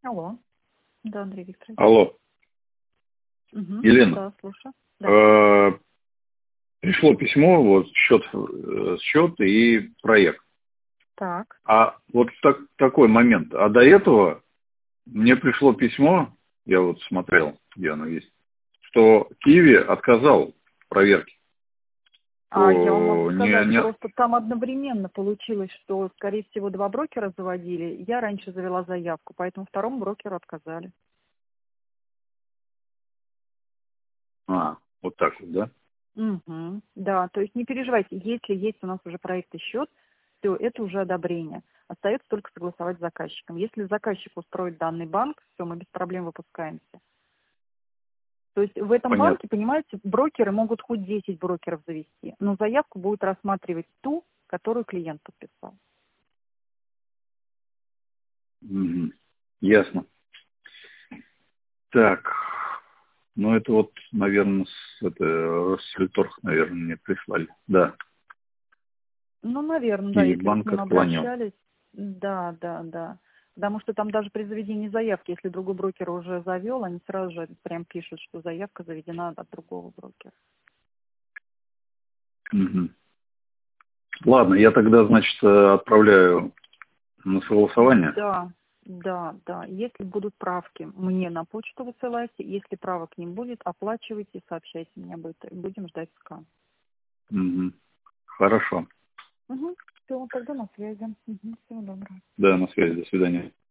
Алло. Да, Андрей Викторович. Алло, Угу. Елена. Да, слушаю. Да. Пришло письмо, вот счет и проект. Так. А вот такой момент. А до этого мне пришло письмо, я вот смотрел, где оно есть, что Киви отказал в проверке. Я вам могу сказать, Не... просто там одновременно получилось, что, скорее всего, два брокера заводили. Я раньше завела заявку, поэтому второму брокеру отказали. Вот так вот, да? Угу. Да, то есть не переживайте, если есть у нас уже проект и счет, то это уже одобрение. Остается только согласовать с заказчиком. Если заказчик устроит данный банк, все, мы без проблем выпускаемся. То есть в этом Понятно. банке, понимаете, брокеры могут хоть 10 брокеров завести, но заявку будет рассматривать ту, которую клиент подписал. Мгм. Ясно. Так, ну это вот, наверное, Россельторг, наверное, мне прислали. Да, Ну, наверное, да, Киви если вы к банк ним отклонил. обращались. Да, да, да. Потому что там даже при заведении заявки, если другой брокер уже завел, они сразу же прям пишут, что заявка заведена от другого брокера. Мгм. Ладно, я тогда, значит, отправляю на согласование. Да, да, да. Если будут правки, мне на почту высылайте. Если правок не будет, оплачивайте, сообщайте мне об этом. Будем ждать скан. Мгм. Хорошо. Угу. Все, тогда на связи. Угу. Всего доброго. Да, на связи. До свидания.